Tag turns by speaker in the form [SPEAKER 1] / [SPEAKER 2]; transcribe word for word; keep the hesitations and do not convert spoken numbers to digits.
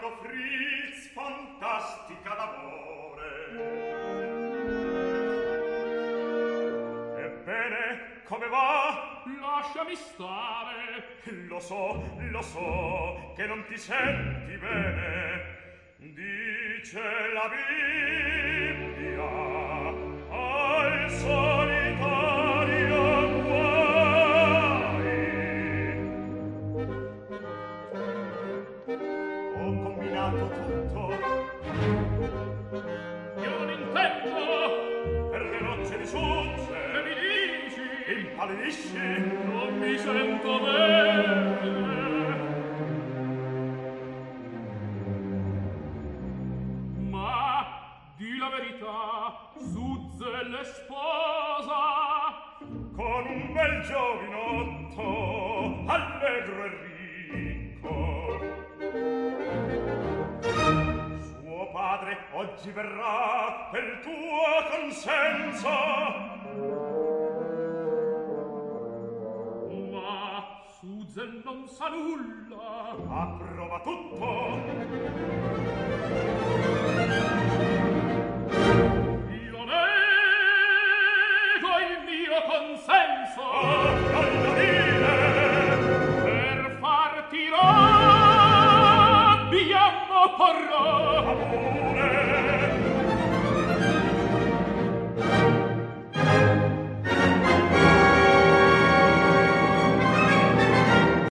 [SPEAKER 1] Carlo Fritz fantastica d'amore. Ebbene, come va?
[SPEAKER 2] Lasciami stare.
[SPEAKER 1] Lo so, lo so, che non ti senti bene. Dice la Bibbia al solitario guai. Ho combinato tutto.
[SPEAKER 2] Io non intendo.
[SPEAKER 1] Per le nozze di Suzze.
[SPEAKER 2] Che mi dici?
[SPEAKER 1] Impallidisci?
[SPEAKER 2] Non mi sento bene. Di la verità, Suzze le sposa
[SPEAKER 1] con un bel giovinotto allegro e ricco. Suo padre oggi verrà per tuo consenso.
[SPEAKER 2] Ma Suzze non sa nulla.
[SPEAKER 1] Approva tutto.
[SPEAKER 2] Consenso
[SPEAKER 1] oh, non lo dire
[SPEAKER 2] per farti rabbia porrò